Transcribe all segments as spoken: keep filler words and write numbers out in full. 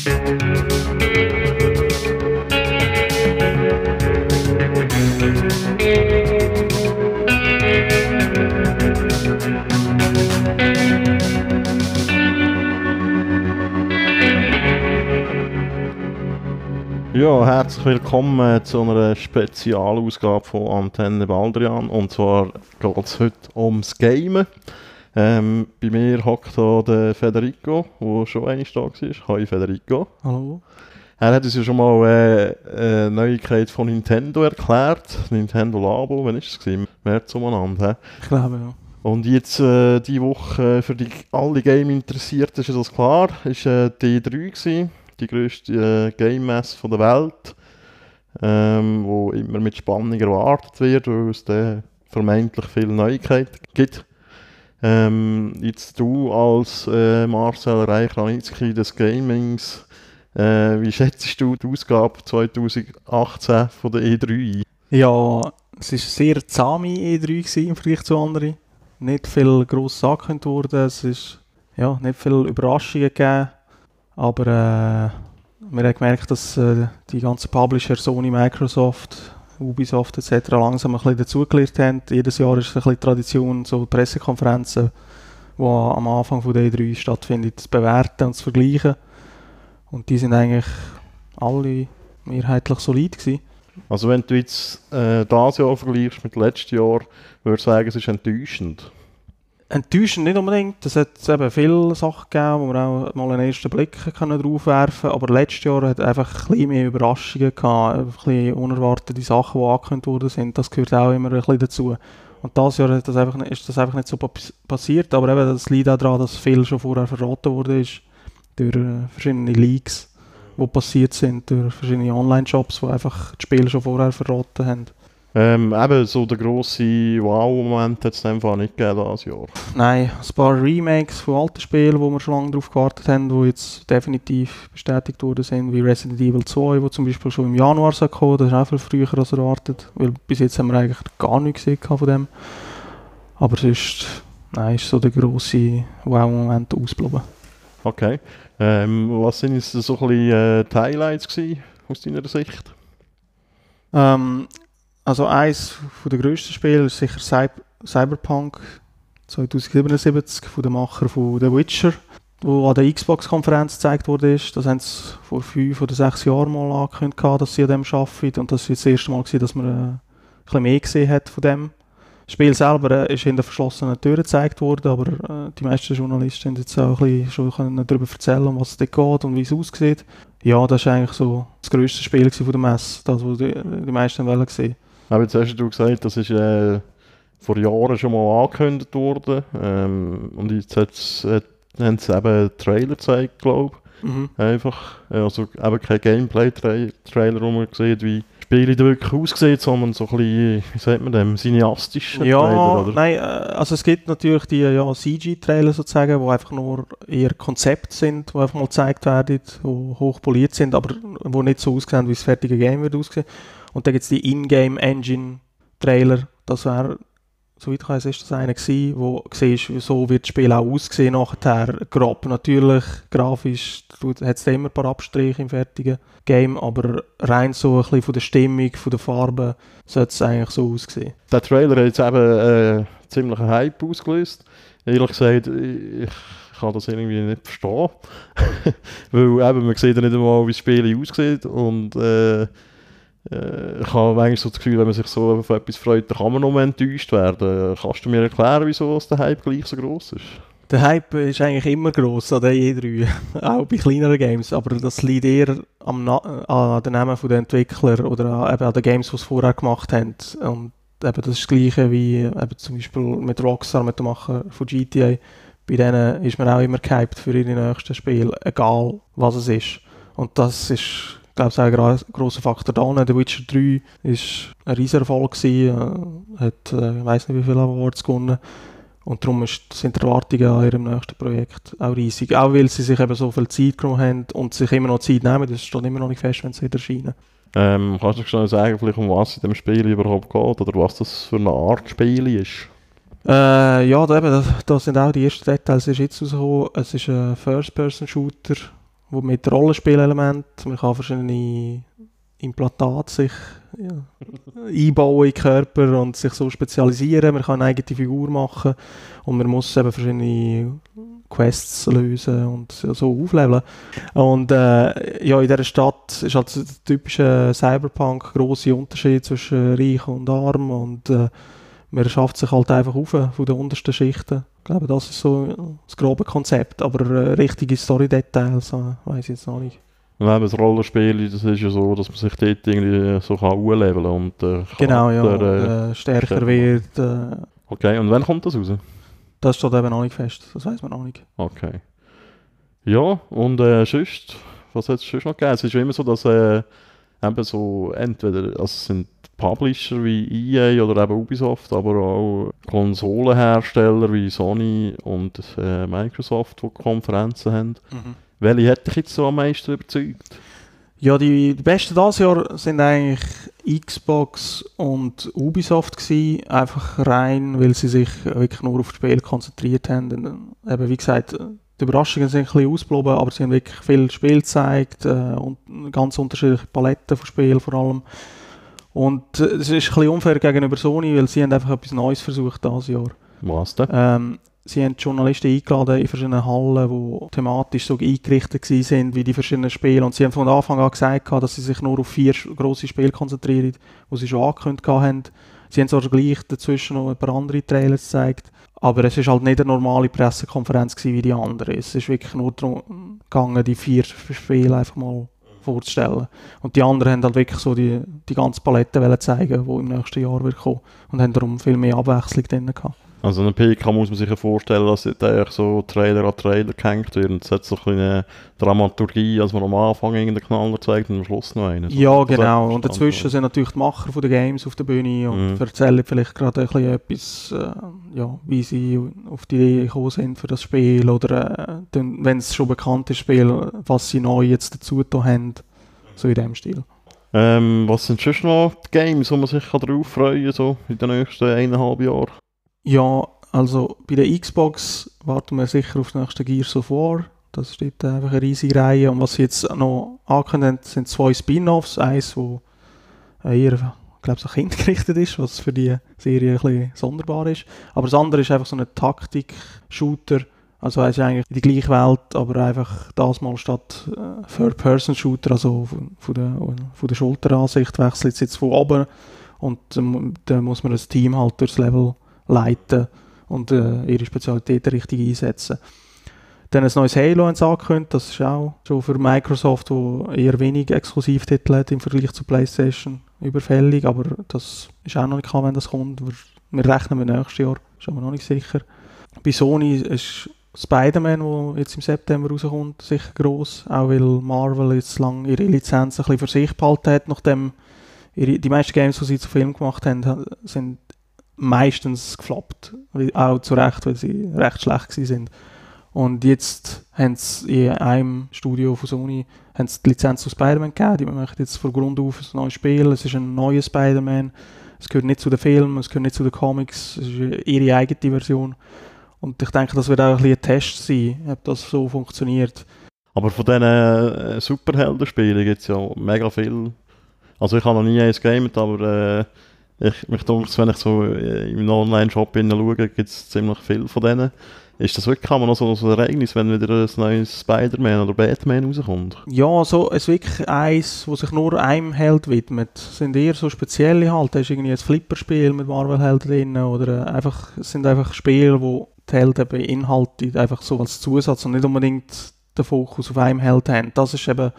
Ja, herzlich willkommen zu einer Spezialausgabe von Antenne Baldrian. Und zwar geht es heute ums Gamen. Ähm, bei mir hockt hier der Federico, der schon einmal da war. Hi Federico. Hallo. Er hat uns ja schon mal äh, eine Neuigkeit von Nintendo erklärt. Nintendo Labo, wann war es? Im März umeinander. Ich glaube, ja. Und jetzt äh, diese Woche äh, für die, alle Game-Interessierten ist das klar, ist äh, die E drei gewesen. Die grösste äh, Game-Messe der Welt, ähm, wo immer mit Spannung erwartet wird, weil es da vermeintlich viele Neuigkeiten gibt. Ähm, jetzt du als äh, Marcel Reich-Ranitzky des Gamings, äh, wie schätzt du die Ausgabe zwanzig achtzehn von der E drei ein? Ja, es war eine sehr zahme E drei gewesen, im Vergleich zu anderen. Nicht viel Grosses angekündigt worden, es ist ja, nicht viele Überraschungen gegeben. Aber äh, wir haben gemerkt, dass äh, die ganzen Publisher, Sony, Microsoft, Ubisoft et cetera langsam ein bisschen dazugelernt haben. Jedes Jahr ist es ein bisschen Tradition, so Pressekonferenzen, die am Anfang von der E drei stattfinden, zu bewerten und zu vergleichen. Und die sind eigentlich alle mehrheitlich solid gewesen. Also wenn du jetzt äh, dieses Jahr vergleichst mit letztem Jahr, würde ich sagen, es ist enttäuschend. Enttäuschend nicht unbedingt. Es hat eben viele Sachen gegeben, wo wir auch mal einen ersten Blick können drauf werfen können. Aber letztes Jahr hat es einfach ein bisschen mehr Überraschungen gehabt, ein bisschen unerwartete Sachen, die angekündigt worden sind. Das gehört auch immer ein bisschen dazu. Und dieses Jahr hat das einfach, ist das einfach nicht so passiert. Aber eben, das liegt auch daran, dass viel schon vorher verraten wurde ist durch äh, verschiedene Leaks, die passiert sind, durch verschiedene Online-Shops, die einfach das Spiel schon vorher verraten haben. Ähm, eben so der grosse Wow-Moment hat es in dem Fall nicht gegeben dieses Jahr. Nein, ein paar Remakes von alten Spielen, wo wir schon lange darauf gewartet haben, die jetzt definitiv bestätigt worden sind, wie Resident Evil zwei, wo zum Beispiel schon im Januar kommen. Das ist auch viel früher als erwartet, weil bis jetzt haben wir eigentlich gar nichts gesehen von dem. Aber sonst, nein, ist so der grosse Wow-Moment ausgeblieben. Okay. Ähm, was sind jetzt so ein bisschen äh, die Highlights gewesen, aus deiner Sicht? Ähm, Also eines der grössten Spiele ist sicher Cyber- Cyberpunk zwanzig siebenundsiebzig von den Machern von The Witcher, wo an der Xbox-Konferenz gezeigt wurde. Das haben sie vor fünf oder sechs Jahren mal angekündigt, dass sie an dem arbeiten. Und das war jetzt das erste Mal, dass man äh, ein bisschen mehr gesehen hat von dem. Das Spiel selber äh, ist hinter verschlossenen Türen gezeigt worden, aber äh, die meisten Journalisten haben jetzt auch ein bisschen schon darüber erzählen, um was es dort geht und wie es aussieht. Ja, das war eigentlich so das grösste Spiel von der Messe, das, was die, die meisten wollen sehen. Aber jetzt hast du gesagt, das ist äh, vor Jahren schon mal angekündigt worden. Ähm, und jetzt hat's, hat, haben sie eben einen Trailer gezeigt, glaube ich. Mhm. Einfach. Also eben kein Gameplay-Trailer, wo man sieht, wie Spiele da wirklich aussehen, sondern so ein bisschen, wie sagt man dem, cineastischen ja, Trailer, oder? Nein, also es gibt natürlich die ja, C G-Trailer sozusagen, die einfach nur eher Konzepte sind, die einfach mal gezeigt werden, die hochpoliert sind, aber die nicht so aussehen, wie das fertige Game wird aussehen. Und dann gibt es die In-Game-Engine-Trailer, das wäre, soweit ich weiss, ist das einer gewesen, wo du siehst, so wird das Spiel auch aussehen nachher. Grob natürlich, grafisch hat es immer ein paar Abstriche im fertigen Game, aber rein so ein bisschen von der Stimmung, von der Farbe, sollte es eigentlich so aussehen. Der Trailer hat jetzt eben äh, ziemlich einen Hype ausgelöst. Ehrlich gesagt, ich kann das irgendwie nicht verstehen. Weil eben, man sieht ja nicht einmal, wie das Spiel aussieht und äh, ich habe eigentlich so das Gefühl, wenn man sich so auf etwas freut, dann kann man noch enttäuscht werden. Kannst du mir erklären, wieso der Hype gleich so gross ist? Der Hype ist eigentlich immer gross an der E drei, auch bei kleineren Games, aber das liegt eher am Na- an den Namen der Entwickler oder an, eben an den Games, die sie vorher gemacht haben. Und eben das ist das Gleiche wie eben zum Beispiel mit Rockstar, mit dem Macher von G T A. Bei denen ist man auch immer gehypt für ihre nächsten Spiele, egal was es ist. Und das ist, ich glaube, ein gra- grosser Faktor da. The Witcher drei war ein riesiger Erfolg, äh, hat, äh, ich weiss nicht wie viele Awards gewonnen. Und darum ist, sind die Erwartungen an ihrem nächsten Projekt auch riesig. Auch weil sie sich eben so viel Zeit genommen haben und sich immer noch Zeit nehmen. Das steht immer noch nicht fest, wenn sie wieder erscheinen. Ähm, kannst du schnell sagen, vielleicht um was in dem Spiel überhaupt geht oder was das für eine Art Spiel ist? Äh, ja, da, eben, da, da sind auch die ersten Details ist jetzt rausgekommen. Es ist ein First-Person-Shooter, wo mit Rollenspielelementen, man kann verschiedene Implantate sich ja, einbauen in den Körper und sich so spezialisieren. Man kann eine eigene Figur machen und man muss eben verschiedene Quests lösen und so aufleveln. Und äh, ja, in dieser Stadt ist halt der typische Cyberpunk grosse Unterschied zwischen Reich und Arm und äh, man schafft sich halt einfach auf von den untersten Schichten. Ich glaube, das ist so das grobe Konzept, aber äh, richtige Story-Details äh, weiss ich jetzt noch nicht. Wenn das Rollenspiel, das ist ja so, dass man sich dort irgendwie so aufleveln kann und äh, genau, ja, der, und, äh, stärker stärker wird. Äh, okay, und wann kommt das raus? Das steht eben noch nicht fest, das weiss man noch nicht. Okay. Ja, und äh, sonst, was hat es sonst noch gegeben? Es ist ja immer so, dass äh, eben so entweder, also es sind Publisher wie E A oder eben Ubisoft, aber auch Konsolenhersteller wie Sony und äh, Microsoft, die Konferenzen haben. Mhm. Welche hat dich jetzt so am meisten überzeugt? Ja, die, die besten dieses Jahr sind eigentlich Xbox und Ubisoft gewesen, einfach rein, weil sie sich wirklich nur auf das Spiel konzentriert haben. Und, eben, wie gesagt, die Überraschungen sind ein bisschen ausgeblieben, aber sie haben wirklich viel Spiel gezeigt äh, und ganz unterschiedliche Paletten von Spielen vor allem. Und es äh, ist ein bisschen unfair gegenüber Sony, weil sie haben einfach etwas Neues versucht dieses Jahr. Was denn? Ähm, Sie haben Journalisten eingeladen in verschiedenen Hallen, die thematisch so eingerichtet waren wie die verschiedenen Spiele. Und sie haben von Anfang an gesagt, dass sie sich nur auf vier grosse Spiele konzentrieren, die sie schon angekündigt haben. Sie haben zwar gleich dazwischen noch ein paar andere Trailers gezeigt, aber es war halt nicht eine normale Pressekonferenz wie die andere. Es ist wirklich nur darum gegangen, die vier Spiele einfach mal vorzustellen. Und die anderen haben halt wirklich so die, die ganze Palette zeigen, die im nächsten Jahr wird kommen. Und haben darum viel mehr Abwechslung drin gehabt. Also eine P K muss man sich ja vorstellen, dass da so Trailer an Trailer gehängt wird. Und es hat so eine Dramaturgie, als man am Anfang irgendeinen Knaller zeigt und am Schluss noch einen. So, ja, genau. Und dazwischen sind natürlich die Macher von den Games auf der Bühne und mhm. erzählen vielleicht gerade ein bisschen etwas, äh, ja, wie sie auf die Idee gekommen sind für das Spiel oder äh, wenn es schon bekannt ist, Spiel, was sie neu jetzt dazu da haben. So in dem Stil. Ähm, was sind schon noch die Games, wo man sich darauf freuen kann, so in den nächsten eineinhalb Jahren? Ja, also bei der Xbox warten wir sicher auf das nächste Gears of War. Das steht einfach eine riesige Reihe. Und was sie jetzt noch angekündigt haben, sind zwei Spin-Offs. Eins, wo eher, ich glaube, so kindgerichtet ist, was für die Serie ein bisschen sonderbar ist. Aber das andere ist einfach so ein Taktik-Shooter. Also es ist eigentlich die gleiche Welt, aber einfach das mal statt äh, Third-Person-Shooter, also von, von, der, von der Schulteransicht wechselt es jetzt von oben. Und ähm, dann muss man das Team halt durchs Level leiten und äh, ihre Spezialitäten richtig einsetzen. Dann ein neues Halo haben sie angekündigt, das ist auch schon für Microsoft, wo eher wenig Exklusivtitel hat im Vergleich zu PlayStation, überfällig, aber das ist auch noch nicht klar, wenn das kommt. Wir, wir rechnen mit nächstes Jahr, ist aber noch nicht sicher. Bei Sony ist Spider-Man, der jetzt im September rauskommt, sicher gross, auch weil Marvel jetzt lange ihre Lizenz ein bisschen für sich behalten hat, nachdem ihre, die meisten Games, die sie zu Film gemacht haben, sind meistens gefloppt, auch zu Recht, weil sie recht schlecht sind. Und jetzt haben sie in einem Studio von Sony haben sie die Lizenz zu Spider-Man gegeben, die machen jetzt von Grund auf ein neues Spiel, es ist ein neuer Spider-Man, es gehört nicht zu den Filmen, es gehört nicht zu den Comics, es ist ihre eigene Version. Und ich denke, das wird auch ein bisschen ein Test sein, ob das so funktioniert. Aber von diesen äh, Superhelden-Spielen gibt es ja mega viel. Also ich habe noch nie eins gegamet, aber äh, Ich, mich denke, wenn ich so im Online-Shop schaue, gibt es ziemlich viel von denen. Ist das wirklich noch so ein Ereignis, wenn wieder ein neues Spider-Man oder Batman rauskommt? Ja, so es ist wirklich eins, das sich nur einem Held widmet. Es sind eher so spezielle halt. Da ist irgendwie ein Flipperspiel mit Marvel-Helden drin oder einfach, es sind einfach Spiele, wo die Helden beinhaltet, einfach so als Zusatz und nicht unbedingt den Fokus auf einem Held haben. Das ist eben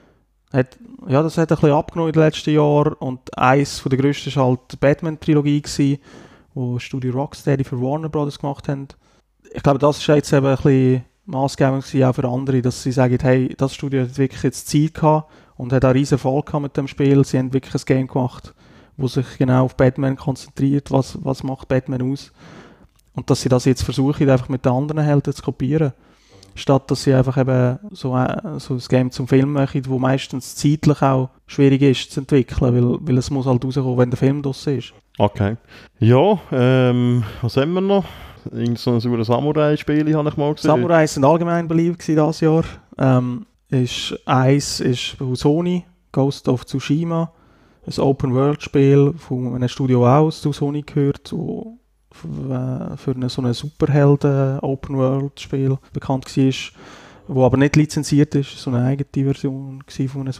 Hat, ja, das hat ein bisschen abgenommen in den letzten Jahren und eins von der grössten war halt die Batman-Trilogie gewesen, wo Studio Rocksteady für Warner Brothers gemacht haben. Ich glaube, das war jetzt eben ein bisschen maßgebend gewesen, auch für andere, dass sie sagen, hey, das Studio hat wirklich jetzt Zeit gehabt und hat auch riesen Erfolg gehabt mit dem Spiel. Sie haben wirklich ein Game gemacht, das sich genau auf Batman konzentriert, was, was macht Batman aus. Und dass sie das jetzt versuchen, einfach mit den anderen Helden zu kopieren. Statt dass sie einfach eben so, äh, so ein Game zum Film machen, wo meistens zeitlich auch schwierig ist zu entwickeln, weil, weil es muss halt rauskommen, wenn der Film draussen ist. Okay. Ja, ähm, was haben wir noch? Irgend so ein Samurai-Spiel habe ich mal gesehen. Samurai sind allgemein beliebt dieses Jahr. Ähm, ist eins ist von Sony, Ghost of Tsushima, ein Open-World-Spiel von einem Studio aus zu Sony gehört, wo für, für eine, so ein Superhelden-Open-World-Spiel bekannt war, wo aber nicht lizenziert ist, so eine eigene Version von einem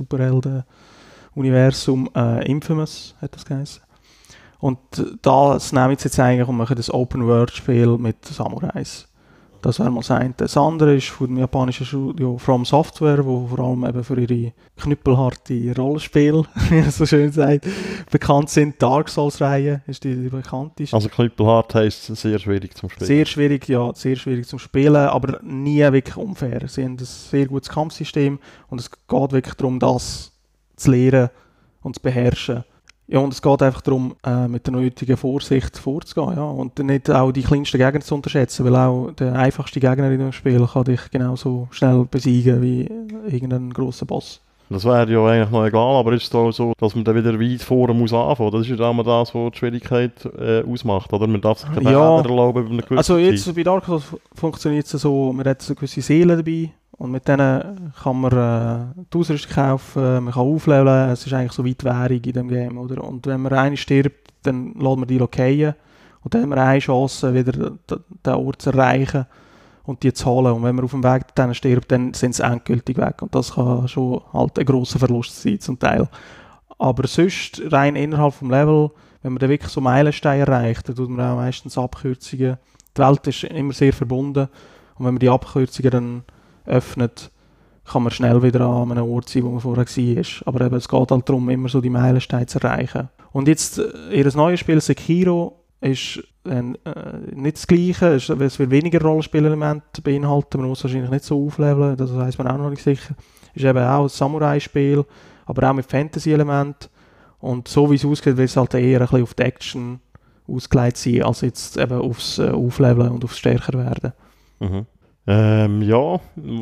Superhelden-Universum. Äh, Infamous hat das geheißen. Und das nehmen sie jetzt eigentlich und machen das Open-World-Spiel mit Samurais. Das wäre mal das eine. Das andere ist von dem japanischen Studio From Software, wo vor allem eben für ihre knüppelharte Rollenspiele, wie man so schön sagt, bekannt sind. Dark Souls-Reihe ist die, die bekannteste. Also knüppelhart heisst sehr schwierig zum Spielen? Sehr schwierig, ja, sehr schwierig zum Spielen, aber nie wirklich unfair. Sie haben ein sehr gutes Kampfsystem und es geht wirklich darum, das zu lernen und zu beherrschen. Ja, und es geht einfach darum, äh, mit der nötigen Vorsicht vorzugehen, ja, und nicht auch die kleinsten Gegner zu unterschätzen, weil auch der einfachste Gegner in dem Spiel kann dich genauso schnell besiegen wie irgendein grosser Boss. Das wäre ja eigentlich noch egal, aber ist es auch so, dass man dann wieder weit vorne muss anfangen. Das ist ja immer das, was die Schwierigkeit äh, ausmacht, oder? Man darf sich keine ja, Fehler erlauben über eine gewisse Also jetzt Zeit. bei Dark Souls funktioniert es so, man hat so gewisse Seelen dabei und mit denen kann man äh, die Ausrüstung kaufen, man kann aufleveln, es ist eigentlich so Weitwährung in dem Game, oder? Und wenn man einen stirbt, dann lässt man die lokieren und dann haben wir eine Chance, wieder den Ort zu erreichen und die zu holen. Und wenn man auf dem Weg dann stirbt, dann sind sie endgültig weg und das kann schon halt ein grosser Verlust sein zum Teil. Aber sonst, rein innerhalb des Level, wenn man dann wirklich so Meilensteine erreicht, dann tut man auch meistens Abkürzungen. Die Welt ist immer sehr verbunden und wenn man die Abkürzungen dann öffnet, kann man schnell wieder an einem Ort sein, wo man vorher war. Aber eben, es geht halt darum, immer so die Meilensteine zu erreichen. Und jetzt, ihr neues Spiel Sekiro ist äh, nicht das Gleiche, es wird weniger Rollenspielelemente beinhalten, man muss wahrscheinlich nicht so aufleveln, das weiss man auch noch nicht sicher. Es ist eben auch ein Samurai-Spiel, aber auch mit Fantasy-Elementen. Und so wie es aussieht, wird es halt eher ein bisschen auf die Action ausgelegt sein, als jetzt eben aufs äh, Aufleveln und aufs Stärker werden. Mhm. Ähm, ja,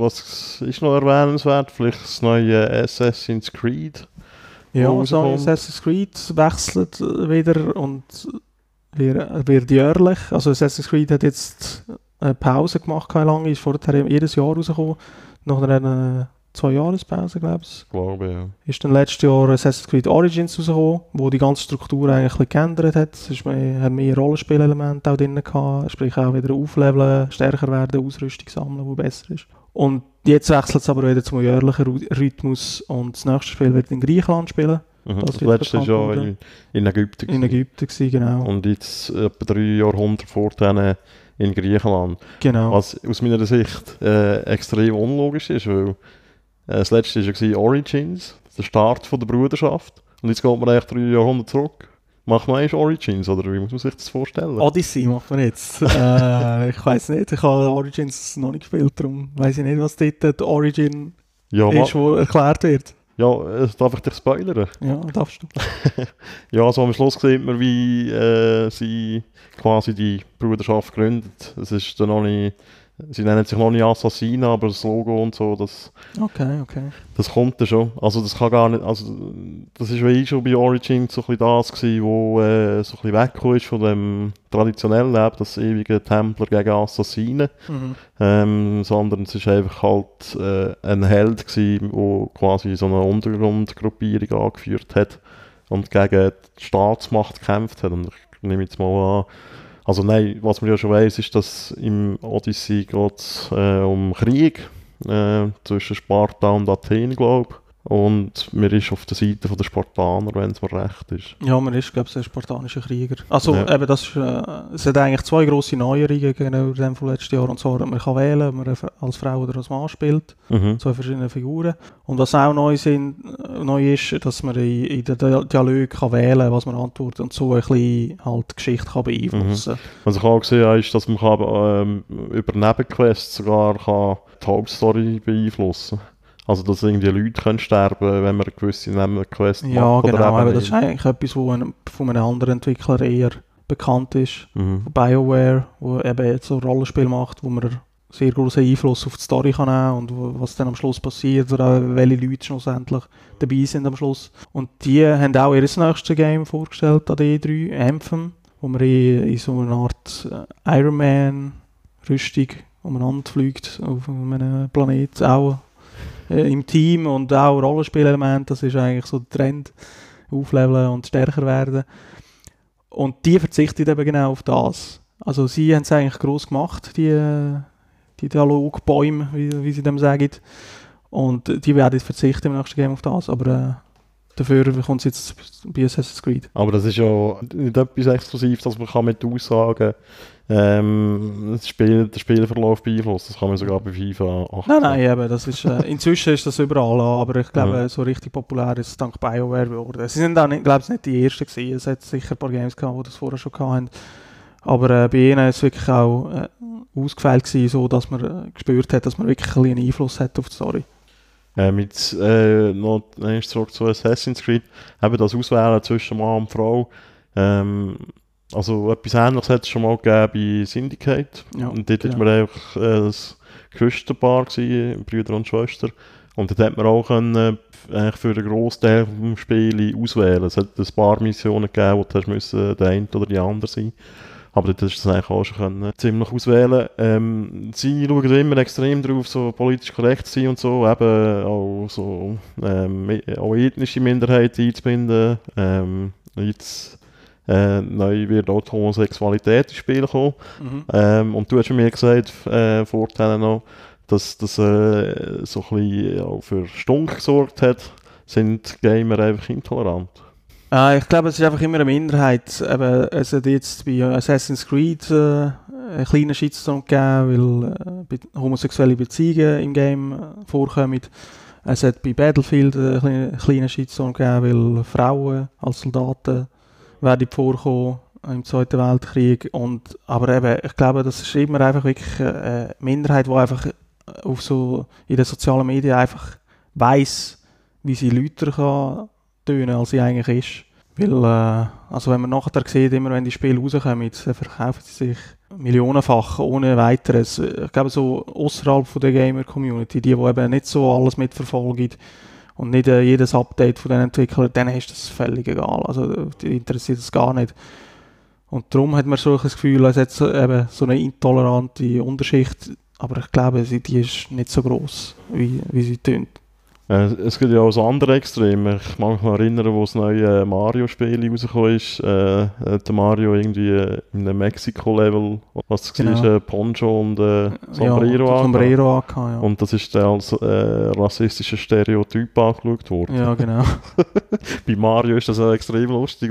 was ist noch erwähnenswert? Vielleicht das neue Assassin's Creed. Ja, das neue Assassin's Creed wechselt wieder und wird, wird jährlich. Also Assassin's Creed hat jetzt eine Pause gemacht, keine lange, ist vorher jedes Jahr rausgekommen. Nach einer zwei Jahrespause, glaube ich. Glaube, ja. Ist dann letztes Jahr Assassin's Creed Origins rausgekommen, wo die ganze Struktur eigentlich ein bisschen geändert hat. Es ist mehr, hat mehr Rollenspielelemente auch drin gehabt, sprich auch wieder aufleveln, stärker werden, Ausrüstung sammeln, die besser ist. Und jetzt wechselt es aber wieder zum jährlichen Rhythmus und das nächste Spiel wird in Griechenland spielen. Mhm. Das, das letzte Jahr in, in Ägypten. In Ägypten gewesen, genau. Und jetzt etwa drei Jahrhunderte vor denen in Griechenland. Genau. Was aus meiner Sicht äh, extrem unlogisch ist, weil das letzte war ja Origins, der Start von der Bruderschaft. Und jetzt geht man eigentlich drei Jahrhunderte zurück. Macht man eigentlich Origins, oder wie muss man sich das vorstellen? Odyssey macht man jetzt. äh, ich weiss nicht, ich habe Origins noch nicht gespielt, darum weiss ich nicht, was dort die Origin ja, ist, wo erklärt wird. Ja, darf ich dich spoilern? Ja, darfst du. Ja, also am Schluss sieht man, wie äh, sie quasi die Bruderschaft gründet. Es ist dann noch nicht... Sie nennen sich noch nicht Assassina, aber das Logo und so, das, okay, okay. das kommt dann schon. Also das kann gar nicht, also das ist wie schon bei Origins so ein bisschen das gewesen, wo äh, so ein bisschen weggekommen ist von dem traditionellen Leben, das ewige Templer gegen Assassinen. Mhm. Ähm, sondern es ist einfach halt äh, ein Held gewesen, der quasi so eine Untergrundgruppierung angeführt hat und gegen die Staatsmacht gekämpft hat. Und ich nehme jetzt mal an, also nein, was man ja schon weiss, ist, dass im Odyssey geht es äh, um Krieg äh, zwischen Sparta und Athen, glaube ich. Und man ist auf der Seite der Spartaner, wenn es mir recht ist. Ja, man ist, glaube ich, ein spartanischer Krieger. Also ja. eben, das ist, äh, es hat eigentlich zwei grosse Neuerungen gegenüber dem von letzten Jahr. Und zwar, man kann wählen, ob man als Frau oder als Mann spielt. Mhm. Zwei verschiedene Figuren. Und was auch neu, sind, neu ist, dass man in, in den Dialogen kann wählen, was man antwortet und so ein bisschen halt die Geschichte kann beeinflussen kann. Mhm. Was ich auch gesehen habe, ist, dass man kann, ähm, über Nebenquests sogar kann die Hauptstory beeinflussen kann. Also, dass irgendwie Leute können sterben, wenn man eine gewisse Nebenquest macht. Ja, genau. Aber das ist eigentlich etwas, was von einem anderen Entwickler eher bekannt ist. Mhm. BioWare, wo eben jetzt so ein Rollenspiel macht, wo man sehr großen Einfluss auf die Story kann nehmen und wo, was dann am Schluss passiert oder auch welche Leute schlussendlich dabei sind am Schluss. Und die haben auch ihr nächstes Game vorgestellt an der E drei, Anthem, wo man in, in so einer Art Iron Man Rüstung umeinander fliegt auf einem Planet auch. äh, im Team und auch Rollenspielelement, das ist eigentlich so der Trend, aufleveln und stärker werden. Und die verzichtet eben genau auf das. Also sie haben es eigentlich gross gemacht, die, die Dialogbäume, wie, wie sie dem sagen. Und die werden verzichten im nächsten Game auf das, aber äh, dafür kommt es jetzt bei Assassin's Creed. Aber das ist ja nicht etwas Exklusives, dass man kann mit Aussagen ähm, das Spiel, den Spielverlauf beeinflussen. Das kann man sogar bei FIFA achtzehn. Nein, nein, eben, das ist, äh, inzwischen ist das überall, aber ich glaube, Ja. so richtig populär ist es dank BioWare geworden. Sie sind auch nicht, glaube ich, nicht die Ersten gewesen. Es hat sicher ein paar Games gehabt, die das vorher schon hatten. Aber äh, bei ihnen war es wirklich auch äh, ausgefeilt gewesen, so dass man äh, gespürt hat, dass man wirklich ein einen Einfluss hat auf die Story. Ähm, jetzt äh, noch eins zurück zu Assassin's Creed. Eben das Auswählen zwischen Mann und Frau. Ähm, also etwas Ähnliches hat es schon mal gegeben bei Syndicate. Ja, und dort genau. war man einfach äh, das Geschwisterpaar gewesen, Brüder und Schwester. Und dort hat man auch können, äh, für den Grossteil des Spiels auswählen. Es hat ein paar Missionen gegeben, wo du hast müssen, der eine oder die andere sein. Aber dort hast du es eigentlich auch schon können, ziemlich auswählen. Ähm, sie schauen immer extrem darauf, so politisch korrekt zu sein und so, eben auch so ähm, auch ethnische Minderheiten einzubinden. Ähm, jetzt äh, neu wird auch die Homosexualität ins Spiel kommen. Mhm. Ähm, und du hast mir gesagt, äh, Vorteile noch, dass das äh, so ein bisschen auch für Stunk gesorgt hat, sind Gamer einfach intolerant. Äh, ich glaube, es ist einfach immer eine Minderheit. Eben, es hat jetzt bei Assassin's Creed äh, einen kleinen Shitstorm gegeben, weil äh, be- homosexuelle Beziehungen im Game äh, vorkommen. Es hat bei Battlefield einen kleinen, kleinen Shitstorm gegeben, weil Frauen als Soldaten werden vorkommen im Zweiten Weltkrieg. Und, aber eben, ich glaube, das ist immer einfach wirklich eine Minderheit, die einfach auf so in den sozialen Medien einfach weiss, wie sie lauter kann tönen, als sie eigentlich ist. Weil, äh, also wenn man nachher sieht, immer wenn die Spiele rauskommen, dann verkaufen sie sich millionenfach ohne weiteres. Ich glaube, so außerhalb von der Gamer-Community, die, die eben nicht so alles mitverfolgen und nicht äh, jedes Update von den Entwicklern, denen ist das völlig egal. Also die interessiert das gar nicht. Und darum hat man so das Gefühl, es hat so, eben so eine intolerante Unterschicht, aber ich glaube, sie, die ist nicht so gross, wie, wie sie tönt. Äh, es gibt ja auch so andere Extreme. Ich kann mich noch erinnern, wo das neue Mario-Spiel rausgekommen ist. Äh, hat der Mario irgendwie in einem Mexiko-Level, was das Genau. war, Poncho und äh, Sombrero ja, angehabt. Sombrero angehabt, ja. Und das ist dann als äh, rassistisches Stereotyp angeschaut worden. Ja, genau. Bei Mario ist das auch extrem lustig.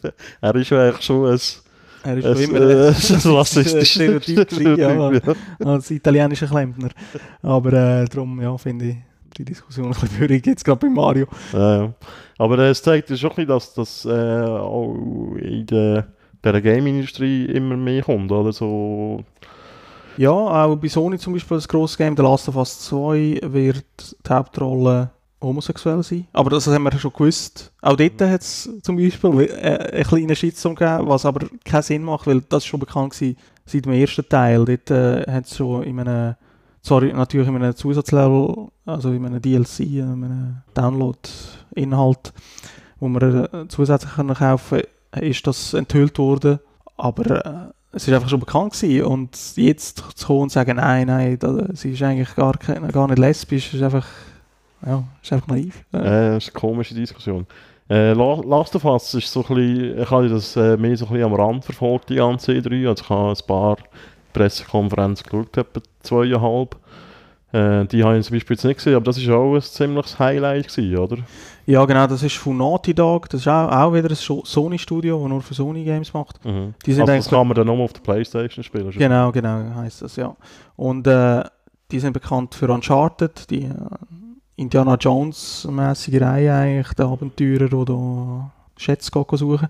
Er ist ja eigentlich schon ein, Er ist ein, schon immer äh, ein ein rassistisches Stereotyp gewesen, ja, ja. als italienischer Klempner. Aber äh, darum, ja, finde ich die Diskussion ein bisschen schwierig, jetzt gerade bei Mario. Ja, ja. Aber äh, es zeigt ja schon ein bisschen, dass das äh, auch in der, der Game-Industrie immer mehr kommt, oder so. Ja, auch bei Sony zum Beispiel das grosse Game, The Last of Us zwei, wird die Hauptrolle homosexuell sein. Aber das haben wir schon gewusst. Auch dort hat es zum Beispiel äh, einen kleinen Shitstorm gegeben, was aber keinen Sinn macht, weil das schon bekannt war seit dem ersten Teil. Dort äh, hat es schon in einem, sorry, natürlich in einem Zusatzlevel, also in einem D L C, in einem Download-Inhalt, wo man äh, zusätzlich können kaufen kann, ist das enthüllt worden. Aber äh, es war einfach schon bekannt gewesen. Und jetzt zu kommen und sagen, nein, nein, da, sie ist eigentlich gar, keine, gar nicht lesbisch, ist einfach, ja, ist einfach naiv. Äh, das ist eine komische Diskussion. Äh, Last of Us ist so ein bisschen, ich habe das äh, mehr so ein bisschen am Rand verfolgt, die ganze E drei. Also ich habe ein paar Pressekonferenzen geschaut, etwa zweieinhalb. Äh, die habe ich zum Beispiel jetzt nicht gesehen, aber das war auch ein ziemliches Highlight gewesen, oder? Ja, genau, das ist von Naughty Dog, das ist auch, auch wieder ein Sony-Studio, das nur für Sony Games macht. Mhm. Die sind also eigentlich das kann man dann nochmal auf der Playstation spielen. schon. Genau, genau, heisst das, ja. Und äh, die sind bekannt für Uncharted, die äh, Indiana Jones-mäßige Reihe eigentlich, die Abenteurer, die da Schätze suchen.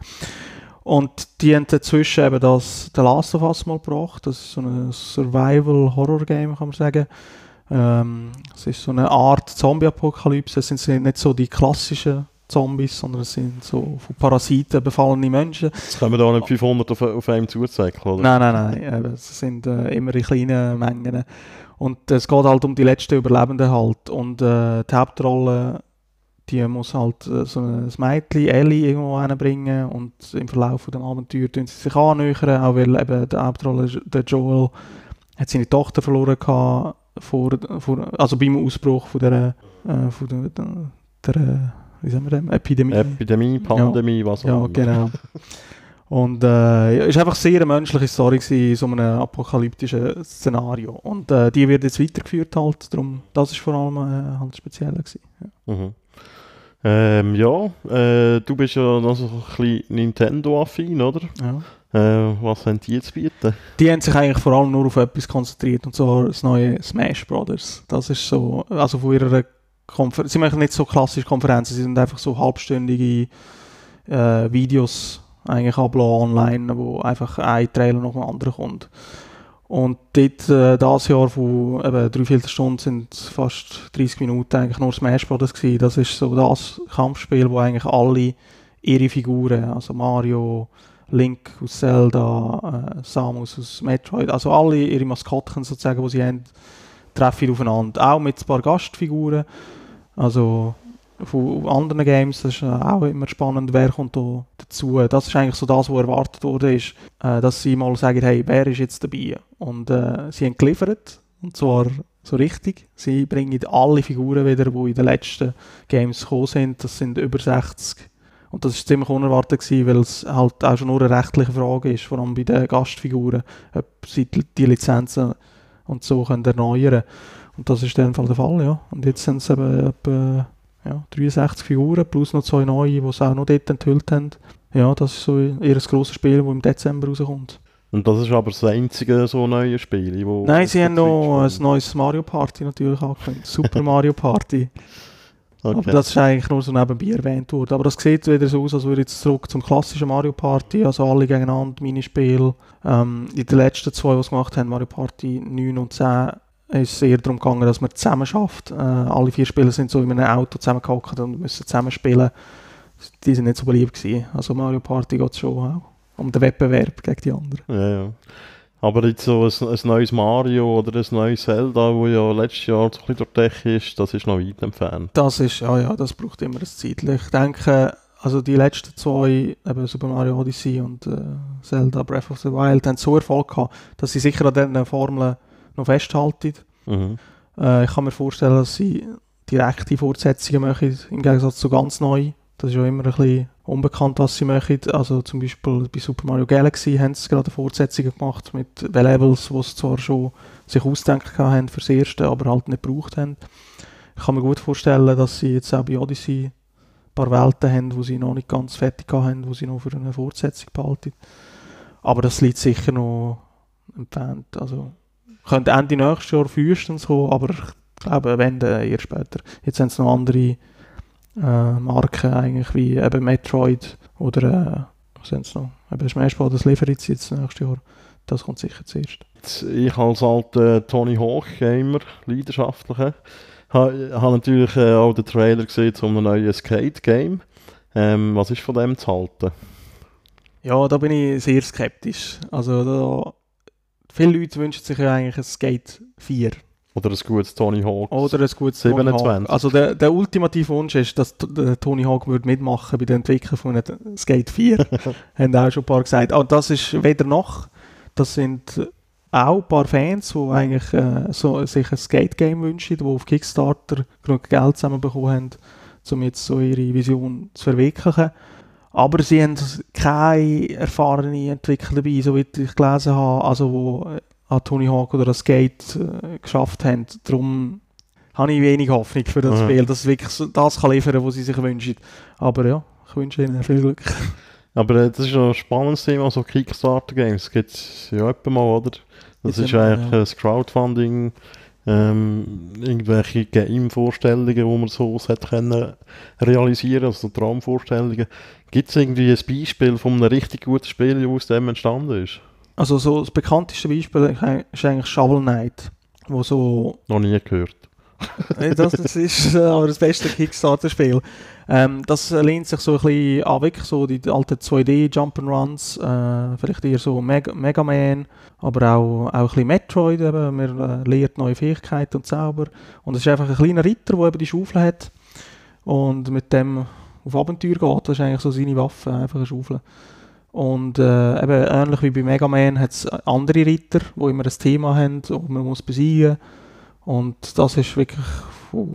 Und die haben dazwischen eben das The Last of Us mal gebracht, das ist so ein Survival-Horror-Game, kann man sagen. Ähm, es ist so eine Art Zombie-Apokalypse, es sind nicht so die klassischen Zombies, sondern es sind so von Parasiten befallene Menschen. Jetzt können wir da nicht fünfhundert auf, auf einem zuzeigen, oder? Nein, nein, nein, es sind äh, immer in kleinen Mengen. Und es geht halt um die letzten Überlebenden halt. Und äh, die Hauptrolle, die muss halt äh, so ein Mädchen, Ellie, irgendwo hinbringen. Und im Verlauf von dem Abenteuer tun sie sich annähern, auch weil eben die Hauptrolle, der Joel, hat seine Tochter verloren gehabt, vor, vor, also beim Ausbruch von der äh, von der, der, der wie sagen wir dem? Epidemie. Epidemie, Pandemie, ja. Was auch immer. Ja, genau. Und äh, es war einfach sehr eine menschliche Story in so einem apokalyptischen Szenario. Und äh, die wird jetzt weitergeführt halt, darum, das war vor allem äh, halt speziell gewesen. Ja, mhm. ähm, ja äh, du bist ja noch so ein bisschen Nintendo-affin, oder? Ja. Äh, was haben die jetzt bieten? Die haben sich eigentlich vor allem nur auf etwas konzentriert, und zwar das neue Smash Brothers. Das ist so, also von ihrer Konferenz, sie machen nicht so klassische Konferenzen, sie sind einfach so halbstündige äh, Videos eigentlich ablassen online, wo einfach ein Trailer nach dem anderen kommt. Und dort, äh, dieses Jahr von eben dreiviertel Stunde sind fast dreißig Minuten eigentlich nur Smash Brothers gewesen. Das ist so das Kampfspiel, wo eigentlich alle ihre Figuren, also Mario, Link aus Zelda, äh, Samus aus Metroid, also alle ihre Maskottchen sozusagen, die sie haben, treffen aufeinander. Auch mit ein paar Gastfiguren, also von anderen Games, das ist auch immer spannend, wer kommt da dazu. Das ist eigentlich so das, was erwartet wurde, ist, äh, dass sie mal sagen, hey, wer ist jetzt dabei? Und äh, sie haben geliefert, und zwar so richtig. Sie bringen alle Figuren wieder, die in den letzten Games gekommen sind. Das sind über sechzig. Und das war ziemlich unerwartet gewesen, weil es halt auch schon nur eine rechtliche Frage ist, vor allem bei den Gastfiguren, ob sie die Lizenzen und so können erneuern. Und das ist in dem Fall der Fall, ja. Und jetzt sind es eben etwa ja, dreiundsechzig Figuren, plus noch zwei neue, die es auch noch dort enthüllt haben. Ja, das ist so eher ein grosses Spiel, das im Dezember rauskommt. Und das ist aber das einzige so neue Spiel? Wo Nein, sie haben noch ein neues Mario Party natürlich angekündigt. Super Mario Party. Okay. Aber das ist eigentlich nur so nebenbei erwähnt worden. Aber das sieht wieder so aus, als würde jetzt zurück zum klassischen Mario Party, also alle gegeneinander, Minispiel. Ähm, in den letzten zwei, die es gemacht haben, Mario Party neun und zehn, ist es eher darum gegangen, dass man zusammen schafft. Äh, alle vier Spieler sind so in einem Auto zusammengehockt und müssen zusammen spielen. Die sind nicht so beliebt gewesen. Also Mario Party geht es schon auch um den Wettbewerb gegen die anderen. Ja, ja. Aber jetzt so ein, ein neues Mario oder ein neues Zelda, das ja letztes Jahr so ein bisschen durch die Decke ist, das ist noch weit entfernt. Das ist, ja, ja, das braucht immer ein Zeit. Ich denke, also die letzten zwei, eben Super Mario Odyssey und äh, Zelda Breath of the Wild, haben so Erfolg gehabt, dass sie sicher an diesen Formeln noch festhalten. Mhm. Äh, ich kann mir vorstellen, dass sie direkte Fortsetzungen machen, im Gegensatz zu ganz neu. Das ist ja immer ein bisschen unbekannt, was sie machen. Also zum Beispiel bei Super Mario Galaxy haben sie gerade Fortsetzungen gemacht mit den Levels, die sie zwar schon sich ausgedacht haben für das erste, aber halt nicht gebraucht haben. Ich kann mir gut vorstellen, dass sie jetzt auch bei Odyssey ein paar Welten haben, die sie noch nicht ganz fertig haben, die sie noch für eine Fortsetzung behalten. Aber das liegt sicher noch entfernt. Also könnte Ende nächstes Jahr frühestens kommen, aber ich glaube, wenn, dann eher später. Jetzt haben sie noch andere Äh, Marken eigentlich wie eben Metroid oder äh, was sind es noch? Eben Smash Bros. Das liefert jetzt, jetzt nächstes Jahr. Das kommt sicher zuerst. Ich als alter Tony Hawk-Gamer, leidenschaftlicher, habe ha natürlich äh, auch den Trailer gesehen zu einem neuen Skate-Game. Ähm, was ist von dem zu halten? Ja, da bin ich sehr skeptisch. Also da, viele Leute wünschen sich ja eigentlich ein Skate vier. Oder ein gutes Tony Hawk. Oder ein gutes siebenundzwanzig. Tony Hawk. Also der, der ultimative Wunsch ist, dass der Tony Hawk würde mitmachen bei der Entwicklung von einem Skate vier. Haben auch schon ein paar gesagt. Aber das ist weder noch. Das sind auch ein paar Fans, die eigentlich äh, so, sich ein Skate-Game wünschen, die auf Kickstarter genug Geld zusammenbekommen haben, um jetzt so ihre Vision zu verwirklichen. Aber sie haben keine erfahrenen Entwickler dabei, so wie ich gelesen habe, also wo an Tony Hawk oder an Skate äh, geschafft haben. Darum habe ich wenig Hoffnung für das mhm. Spiel, dass es wirklich so das kann liefern, was sie sich wünschen. Aber ja, ich wünsche ihnen viel Glück. Aber äh, das ist ein spannendes Thema, so Kickstarter-Games. Das gibt es ja etwa mal, oder? Das Jetzt ist eigentlich ja. das Crowdfunding, ähm, irgendwelche Game-Vorstellungen, die man so hätte können realisieren, also Traumvorstellungen. Gibt es irgendwie ein Beispiel von einem richtig guten Spiel, das aus dem entstanden ist? Also so das bekannteste Beispiel ist eigentlich Shovel Knight, wo so... Noch nie gehört. das, das ist aber das beste Kickstarter-Spiel. Ähm, das lehnt sich so ein bisschen an, wirklich so die alten zwei D Jump'n'Runs, äh, vielleicht eher so Meg- Mega Man, aber auch, auch ein bisschen Metroid, eben. Man äh, lernt neue Fähigkeiten und Zauber. Und es ist einfach ein kleiner Ritter, der eben die Schaufel hat und mit dem auf Abenteuer geht. Das ist eigentlich so seine Waffe, einfach eine Schaufel. Und äh, eben ähnlich wie bei Mega Man hat es andere Ritter, die immer ein Thema haben und man muss besiegen. Und das ist wirklich, uh,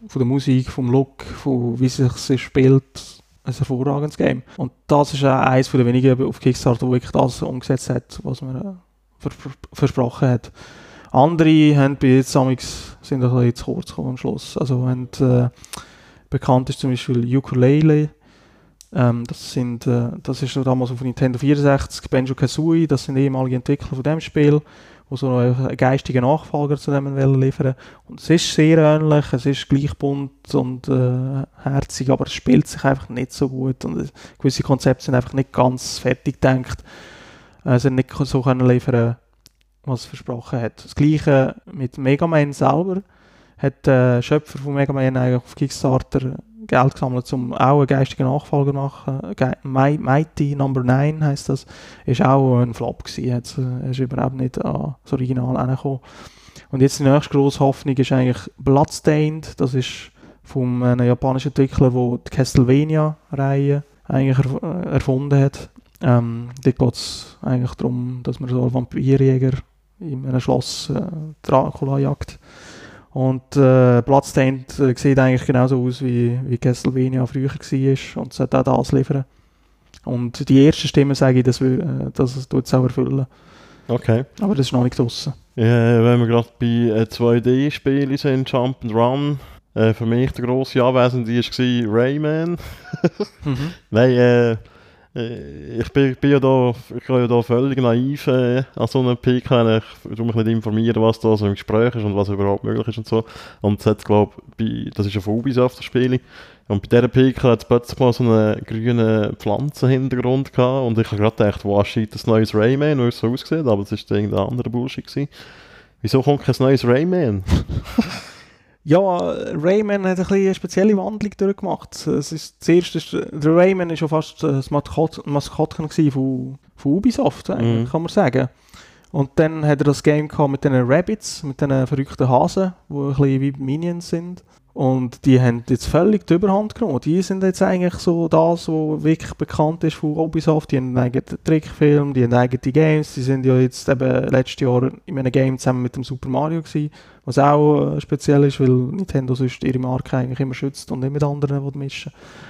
von der Musik, vom Look, von wie sich es spielt, ein hervorragendes Game. Und das ist auch eines der wenigen auf Kickstarter, wo wirklich das umgesetzt hat, was man äh, ver- ver- versprochen hat. Andere haben bei jetzt amigs sind ein bisschen zu kurz gekommen am Schluss. Also haben, äh, bekannt ist zum Beispiel Ukulele. Ähm, das, sind, äh, das ist noch damals auf Nintendo vierundsechzig, Banjo-Kazooie, das sind ehemalige Entwickler von dem Spiel, die so einen geistigen Nachfolger zu dem liefern. Und es ist sehr ähnlich, es ist gleich bunt und äh, herzig, aber es spielt sich einfach nicht so gut und äh, gewisse Konzepte sind einfach nicht ganz fertig gedacht. Äh, sie haben nicht so können liefern, was es versprochen hat. Das Gleiche mit Mega Man selber. Hat der äh, Schöpfer von Mega Man eigentlich auf Kickstarter Geld gesammelt, um auch einen geistigen Nachfolger zu machen. Ge- Mighty Number neun heisst das. Ist auch ein Flop gewesen. Hat's, äh, ist überhaupt nicht an das Original angekommen. Und jetzt die nächste grosse Hoffnung ist eigentlich Bloodstained. Das ist von einem japanischen Entwickler, der die Castlevania-Reihe eigentlich erf- äh, erfunden hat. Ähm, dort geht es eigentlich darum, dass man so einen Vampirjäger in einem Schloss äh, Dracula jagt. Und äh, Bloodstained äh, sieht eigentlich genauso aus wie, wie Castlevania früher war und sollte auch das liefern. Und die ersten Stimmen sagen, dass wir, äh, dass es es auch erfüllen. Okay. Aber das ist noch nicht draussen. Ja, wenn wir gerade bei äh, zwei D-Spielen sind, Jump'n'Run, äh, für mich der grosse Anwesende war Rayman. mhm. Nein, äh, ich bin, bin ja da, ich bin ja da völlig naiv äh, an so einem P K. Ich tue mich nicht informieren, was da so im Gespräch ist und was überhaupt möglich ist und so. Und es hat, glaube ich, das ist ja von Ubisoft, das Spiel. Und bei dieser P K hat es plötzlich mal so einen grünen Pflanzenhintergrund gehabt. Und ich habe gerade gedacht, wow, shit, das neues Rayman, wie es so aussieht, aber es war irgendein anderer Bullshit gewesen. Wieso kommt kein neues Rayman? Ja, Rayman hat ein bisschen eine spezielle Wandlung durchgemacht. Es ist, zuerst ist, der Rayman war schon fast das Maskott, Maskottchen von, von Ubisoft, eigentlich, mm. kann man sagen. Und dann hat er das Game gehabt mit diesen Rabbits, mit diesen verrückten Hasen, die ein bisschen wie Minions sind. Und die haben jetzt völlig die Überhand genommen. Die sind jetzt eigentlich so das, was wirklich bekannt ist von Ubisoft. Die haben einen eigenen Trickfilm, die haben eigene Games. Die sind ja jetzt eben letztes Jahr in einem Game zusammen mit dem Super Mario gewesen, was auch äh, speziell ist, weil Nintendo sonst ihre Marke eigentlich immer schützt und nicht mit anderen mischen.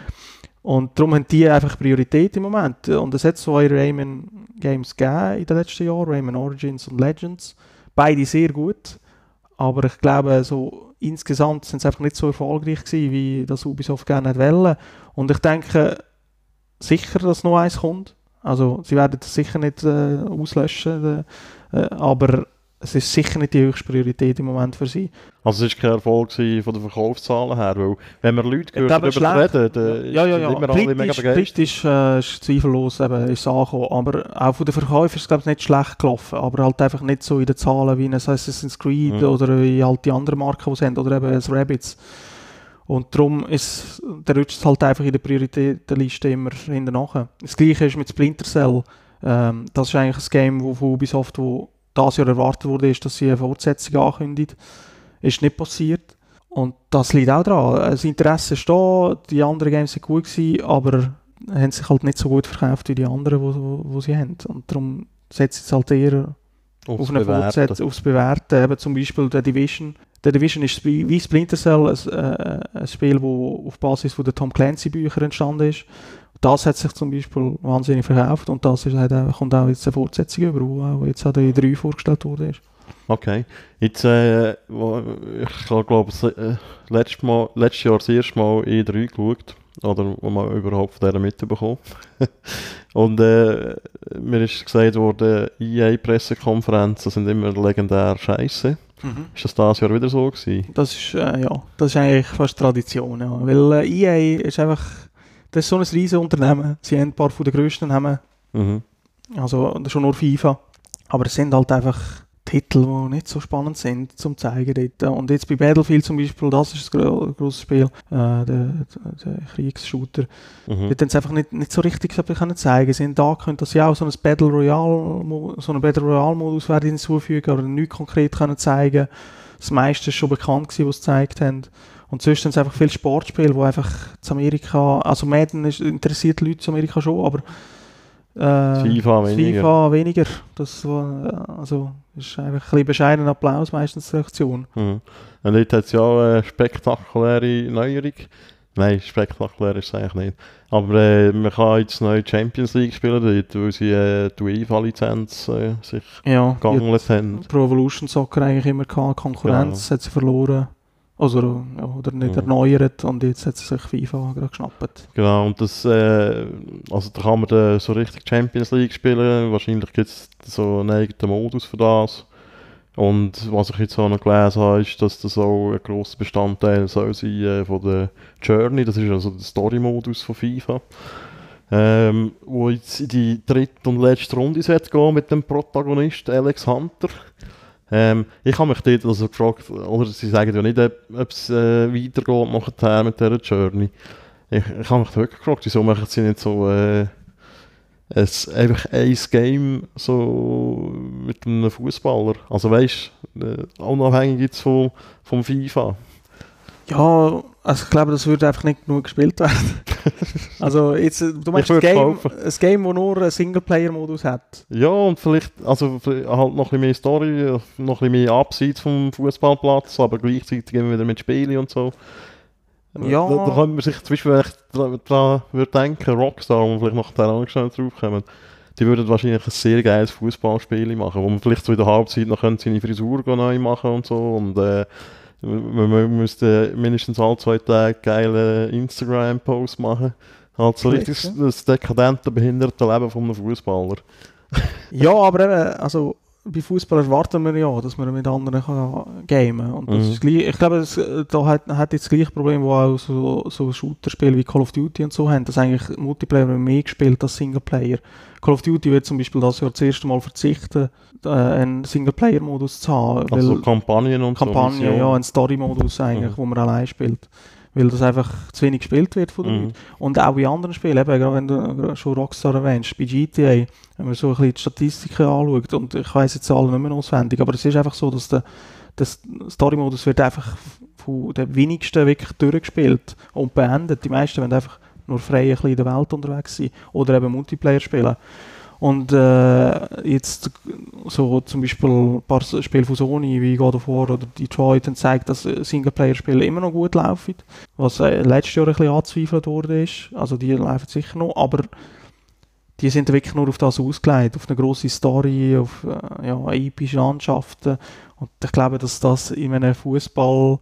Und darum haben die einfach Priorität im Moment. Und es hat zwei Rayman-Games gegeben in den letzten Jahren, Rayman Origins und Legends. Beide sehr gut. Aber ich glaube, so insgesamt sind sie einfach nicht so erfolgreich gewesen, wie das Ubisoft gerne hätte wollen. Und ich denke sicher, dass noch eins kommt. Also sie werden das sicher nicht äh, auslöschen, äh, aber es ist sicher nicht die höchste Priorität im Moment für sie. Also es war kein Erfolg von den Verkaufszahlen her, weil wenn man Leute hört, darüber reden, dann ja, ja, ja. sind immer alle mega begeistert. Britisch äh, ist zweifellos eben, ist angekommen, aber auch von den Verkäufern ist es glaube ich nicht schlecht gelaufen, aber halt einfach nicht so in den Zahlen wie ein Assassin's Creed mhm. oder wie halt die anderen Marken, die sie haben, oder eben ein Rabbids. Und darum ist, der rutscht halt einfach in der Prioritätenliste immer hinten nach. Das Gleiche ist mit Splinter Cell. Ähm, das ist eigentlich ein Game wo, von Ubisoft, wo das Jahr erwartet wurde, ist, dass sie eine Fortsetzung ankündigt. Ist nicht passiert. Und das liegt auch daran. Das Interesse ist da, die anderen Games sind gut gewesen, aber haben sich halt nicht so gut verkauft wie die anderen, die wo, wo sie haben. Und darum setzt es halt eher aufs auf eine Fortsetzung, aufs Bewerten. Eben zum Beispiel der Division. Der Division ist wie Splinter Cell ein, äh, ein Spiel, das auf Basis von der Tom Clancy Bücher entstanden ist. Das hat sich zum Beispiel wahnsinnig verkauft und das ist, hat, kommt auch jetzt eine Fortsetzung über, wo jetzt auch die drei vorgestellt wurde. Okay. Jetzt, äh, ich glaube, äh, letztes, Mal, letztes Jahr das erste Mal E drei geschaut, oder wo man überhaupt von dieser mitbekommen. Und äh, mir ist gesagt worden, E A-Pressekonferenzen sind immer legendär scheiße. Mhm. Ist das dieses Jahr wieder so gewesen? Das ist, äh, ja, das ist eigentlich fast Tradition, ja. Weil äh, E A ist einfach, das ist so ein riesiges Unternehmen. Sie haben ein paar von den grössten Namen. Mhm. Also schon nur FIFA. Aber es sind halt einfach Titel, die nicht so spannend sind zum zeigen dort. Und jetzt bei Battlefield zum Beispiel, das ist ein gro- grosses Spiel, äh, der, der Kriegsshooter. Mhm. Dort haben sie einfach nicht, nicht so richtig können zeigen. Sie haben da können, dass sie auch so ein Battle Royale, so einen Battle Royale Modus werden hinzufügen, aber nichts konkret können zeigen. Das meiste ist schon bekannt gewesen, was sie gezeigt haben. Und sonst sind es einfach viele Sportspiele, die einfach zu Amerika, also Madden ist, interessiert die Leute zu Amerika schon, aber äh, FIFA weniger. FIFA weniger. Das, also Das ist einfach ein bisschen bescheidenen Applaus meistens die Reaktion. Mhm. Und dort hat es ja auch eine spektakuläre Neuerung. Nein, spektakulär ist es eigentlich nicht. Aber äh, man kann jetzt neu Champions League spielen, dort, weil sie äh, die UEFA-Lizenz äh, sich Ja, geangelt haben. Pro Evolution Soccer eigentlich immer gehabt, Konkurrenz Genau. hat sie verloren. Also, ja, oder nicht Ja. erneuert und jetzt hat sie sich FIFA gerade geschnappt. Genau, und das, äh, also da kann man dann so richtig Champions League spielen. Wahrscheinlich gibt es so einen eigenen Modus für das. Und was ich jetzt auch noch gelesen habe, ist, dass das auch ein grosser Bestandteil soll sein äh, von der Journey. Das ist also der Story-Modus von FIFA. Ähm, wo jetzt in die dritte und letzte Runde sollte gehen mit dem Protagonist Alex Hunter. Ähm, ich habe mich dort also gefragt, oder sie sagen ja nicht, ob ob es äh, weitergeht nachher mit dieser Journey. Ich, ich habe mich wirklich gefragt, wieso machen sie nicht so äh, ein, einfach ein Game so mit einem Fußballer? Also weißt du, äh, unabhängig jetzt von, vom FIFA. Ja, also ich glaube, das würde einfach nicht genug gespielt werden. Also jetzt, äh, du meinst ein würd's Game, kaufen. ein Game, das nur einen Singleplayer-Modus hat? Ja, und vielleicht, also vielleicht halt noch ein bisschen mehr Story, noch ein bisschen mehr abseits vom Fußballplatz, aber gleichzeitig immer wieder mit Spielen und so. Ja. Da, da könnte man sich zum Beispiel dran dra würde denken, Rockstar, wo wir vielleicht noch da auch schnell drauf kommen, die würden wahrscheinlich ein sehr geiles Fußballspiel machen, wo man vielleicht so in der Halbzeit noch könnte seine Frisur neu machen und so und äh, man, man müsste mindestens alle zwei Tage geile Instagram-Posts machen. Halt so Vielleicht, richtig das dekadente, behinderte Leben von einem Fußballer. Ja, aber eben, also bei Fußball erwarten wir ja, dass man mit anderen kann gamen und das Mhm. ist gleich, ich glaube, das, da hat, hat jetzt das gleiche Problem, wo auch so, so Shooter-Spiele wie Call of Duty und so haben, dass eigentlich Multiplayer mehr gespielt als Singleplayer. Call of Duty wird zum Beispiel das Jahr das erste Mal verzichten, äh, einen Singleplayer-Modus zu haben, weil Also Kampagnen und Kampagne, so. ja, ein Story-Modus eigentlich, Mhm. wo man allein spielt. Weil das einfach zu wenig gespielt wird von den Mhm. Leuten. Und auch in anderen Spielen, eben, gerade wenn du schon Rockstar erwähnst, bei G T A, wenn man so ein bisschen die Statistiken anschaut, und ich weiss jetzt alle nicht mehr auswendig, aber es ist einfach so, dass der, der Story-Modus wird einfach von den wenigsten wirklich durchgespielt und beendet. Die meisten wollen einfach nur frei ein bisschen in der Welt unterwegs sein oder eben Multiplayer spielen. Und äh, jetzt so zum Beispiel ein paar Spiele von Sony wie God of War oder Detroit haben gezeigt, dass Singleplayer-Spiele immer noch gut laufen, was äh, letztes Jahr ein bisschen angezweifelt worden ist. Also die laufen sicher noch, aber die sind wirklich nur auf das ausgelegt, auf eine grosse Story, auf äh, ja, epische Landschaften. Und ich glaube, dass das in einem Fußball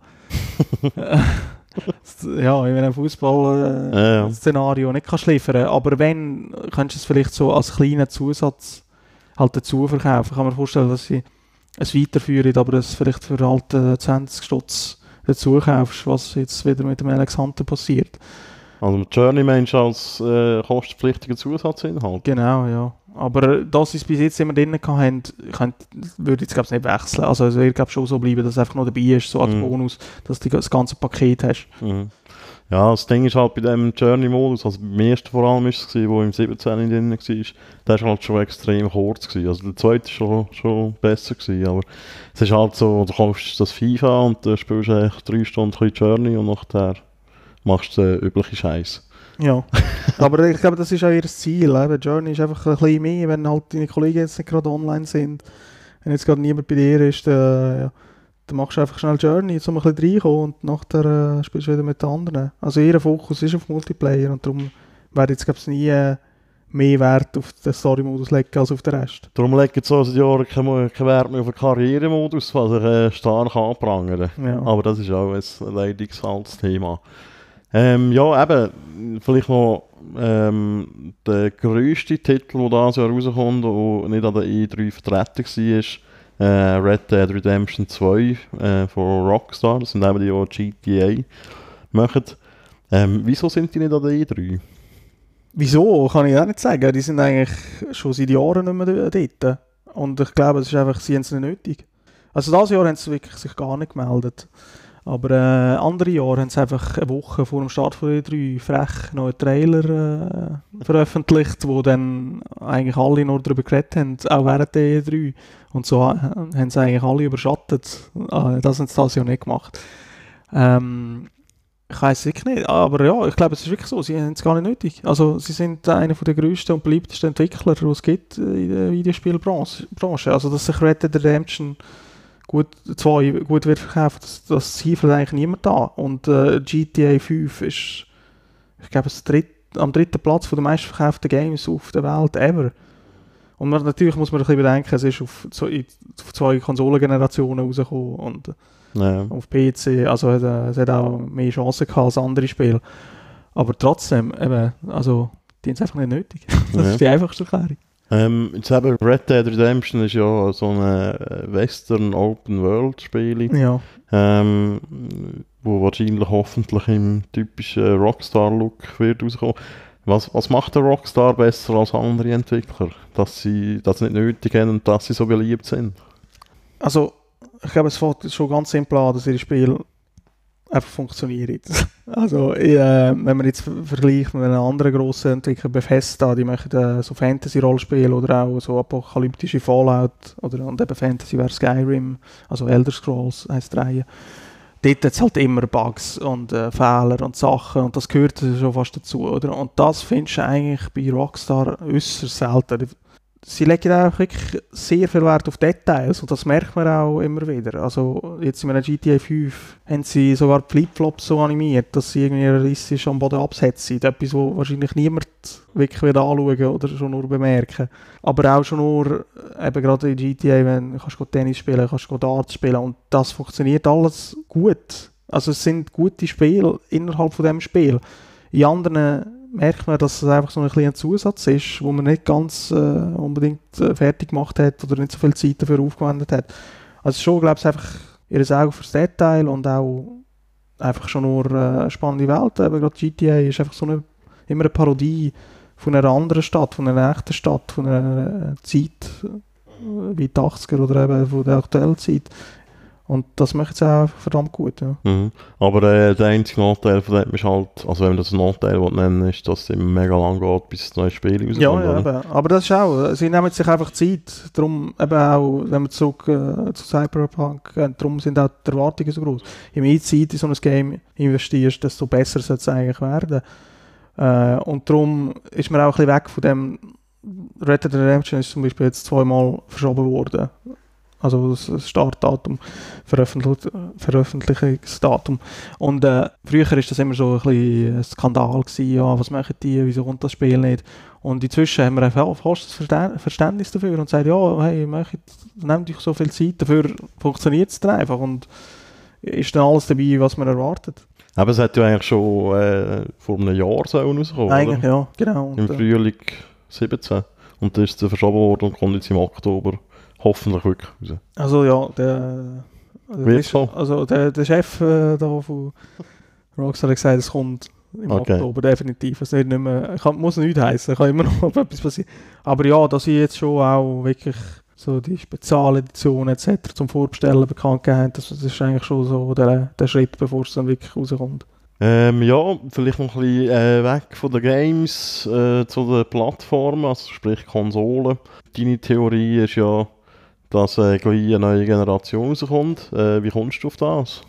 ja, in einem Fußball-Szenario Ja, ja. nicht kannst liefern. Aber wenn, könntest du es vielleicht so als kleinen Zusatz halt dazu verkaufen. Ich kann mir vorstellen, dass sie es weiterführen, aber es vielleicht für halt äh, zwanzig Stutz dazu kaufst, was jetzt wieder mit dem Alex Hunter passiert. Also Journey meinst du als äh, kostenpflichtiger Zusatzinhalt? Genau, ja. Aber dass sie es bis jetzt immer drin hatten, könnt, würde ich jetzt glaube ich nicht wechseln. Also es wird glaube schon so bleiben, dass es einfach noch dabei ist, so als Mhm. Bonus, dass du das ganze Paket hast. Mhm. Ja, das Ding ist halt bei dem Journey-Modus, also beim ersten vor allem ist es, wo im siebzehn drin war, der war halt schon extrem kurz gewesen. Also der zweite war schon, schon besser gewesen, aber es ist halt so, du kommst das FIFA und dann spielst du echt drei Stunden ein bisschen Journey und nachher machst du den üblichen Scheiß. Ja, aber ich glaube, das ist auch ihr Ziel. Eben. Journey ist einfach ein bisschen mehr, wenn halt deine Kollegen jetzt nicht gerade online sind. Wenn jetzt gerade niemand bei dir ist, dann, ja, dann machst du einfach schnell Journey, um ein bisschen reinkommen und nachher äh, spielst du wieder mit den anderen. Also ihr Fokus ist auf Multiplayer und darum werde jetzt glaube ich nie äh, mehr Wert auf den Story-Modus legen als auf den Rest. Darum legt jetzt so seit Jahren kein kein Wert mehr auf den Karrieremodus, was ich äh, stark anprangere. Ja. Aber das ist auch ein leidiges altes Thema. Ähm, ja, eben, vielleicht noch ähm, der grösste Titel, der dieses Jahr rauskommt und nicht an der E drei vertreten war, äh, Red Dead Redemption zwei äh, von Rockstar. Das sind eben die, die G T A machen. Ähm, wieso sind die nicht an der E drei? Wieso, kann ich auch nicht sagen. Die sind eigentlich schon seit Jahren nicht mehr dort. Und ich glaube, es ist einfach, sie haben es nicht nötig. Also dieses Jahr haben sie wirklich sich gar nicht gemeldet. Aber äh, andere Jahre haben sie einfach eine Woche vor dem Start von E drei frech noch einen Trailer äh, veröffentlicht, wo dann eigentlich alle nur darüber geredet haben, auch während der E drei. Und so äh, haben sie eigentlich alle überschattet. Äh, das haben sie das Jahr nicht gemacht. Ähm, Ich weiß wirklich nicht, aber ja, ich glaube, es ist wirklich so, sie haben es gar nicht nötig. Also sie sind einer der grössten und beliebtesten Entwickler, die es gibt in der Videospielbranche. Also dass sich Red Dead Redemption gut, zwei gut wird verkauft, das, das zweifelt eigentlich niemand an. Und äh, G T A fünf ist, ich glaube, das dritt, am dritten Platz von den meistverkauften Games auf der Welt ever. Und man, natürlich muss man ein bisschen bedenken, es ist auf, zwei, auf zwei Konsolengenerationen rausgekommen und Ja. auf P C, also es, es hat auch mehr Chancen gehabt als andere Spiele. Aber trotzdem, eben, also, die haben es einfach nicht nötig. Das Ja. ist die einfachste Erklärung. Ähm, jetzt eben Red Dead Redemption ist ja so ein Western Open World Spiel, Ja. ähm, wo wahrscheinlich hoffentlich im typischen Rockstar-Look wird rauskommen. Was, was macht der Rockstar besser als andere Entwickler? Dass sie das nicht nötig haben und dass sie so beliebt sind? Also, ich glaube, es fängt schon ganz simpel an, dass ihre Spiele einfach funktionieren. Also, äh, wenn man jetzt vergleicht mit einem anderen grossen Entwickler, Bethesda, die machen äh, so Fantasy-Rollenspiele oder auch so apokalyptische Fallout oder und eben Fantasy wäre Skyrim, also Elder Scrolls heisst die Reihe. Dort hat es halt immer Bugs und äh, Fehler und Sachen und das gehört schon fast dazu, oder? Und das findest du eigentlich bei Rockstar äußerst selten. Sie legen auch wirklich sehr viel Wert auf Details und das merkt man auch immer wieder. Also jetzt in einem G T A fünf haben sie sogar die Flipflops so animiert, dass sie irgendwie realistisch am Boden absetzen. Etwas, was wahrscheinlich niemand wirklich wird anschauen oder schon nur bemerken. Aber auch schon nur, eben gerade in G T A, wenn du kannst Tennis spielen, kannst du Darts spielen und das funktioniert alles gut. Also es sind gute Spiele innerhalb von dem Spiel. In anderen merkt man, dass es einfach so ein kleiner Zusatz ist, wo man nicht ganz äh, unbedingt äh, fertig gemacht hat oder nicht so viel Zeit dafür aufgewendet hat. Also schon, glaube ich, einfach ihr Auge fürs Detail und auch einfach schon nur äh, eine spannende Welt. Aber gerade G T A ist einfach so eine, immer eine Parodie von einer anderen Stadt, von einer echten Stadt, von einer Zeit äh, wie die achtziger oder eben von der aktuellen Zeit. Und das macht es auch verdammt gut, ja. Mhm. Aber äh, der einzige Nachteil von dem ist halt, also wenn man das einen Nachteil nennen will, ist, dass es immer mega lang geht, bis das neue Spiel rauskommt. Ja, ja, eben. Aber das ist auch, sie nehmen sich einfach Zeit. Darum eben auch, wenn wir zurück äh, zu Cyberpunk gehen, darum sind auch die Erwartungen so groß. Je mehr Zeit in so ein Game investierst, desto besser sollte es eigentlich werden. Äh, und darum ist man auch ein bisschen weg von dem, Red Dead Redemption ist zum Beispiel jetzt zweimal verschoben worden. Also das Startdatum, Veröffentlich Veröffentlichungsdatum. Und äh, früher war das immer so ein bisschen ein Skandal gewesen, ja, was machen die, wieso kommt das Spiel nicht? Und inzwischen haben wir einfach fast das Verständnis dafür und sagen, ja, hey, nehmt euch so viel Zeit, dafür funktioniert es dann einfach und ist dann alles dabei, was man erwartet. Aber es hat ja eigentlich schon äh, vor einem Jahr so rausgekommen, Eigentlich, oder? ja, genau. Und, im Frühling siebzehn. Und dann ist es verschoben worden und kommt jetzt im Oktober hoffentlich wirklich raus. Also ja, der, der, ist, so? also der, der Chef äh, da von Rockstar hat gesagt, es kommt im Okay. Oktober definitiv. Es nicht nicht mehr, kann, muss nicht heißen, kann immer noch etwas passieren. Aber ja, dass sie jetzt schon auch wirklich so die Spezialeditionen et cetera zum Vorbestellen bekannt gegeben haben, das, das ist eigentlich schon so der, der Schritt, bevor es dann wirklich rauskommt. Ähm, ja, vielleicht noch ein bisschen äh, weg von den Games äh, zu den Plattformen, also sprich Konsolen. Deine Theorie ist ja, dass äh, gleich eine neue Generation rauskommt. Äh, wie kommst du auf das?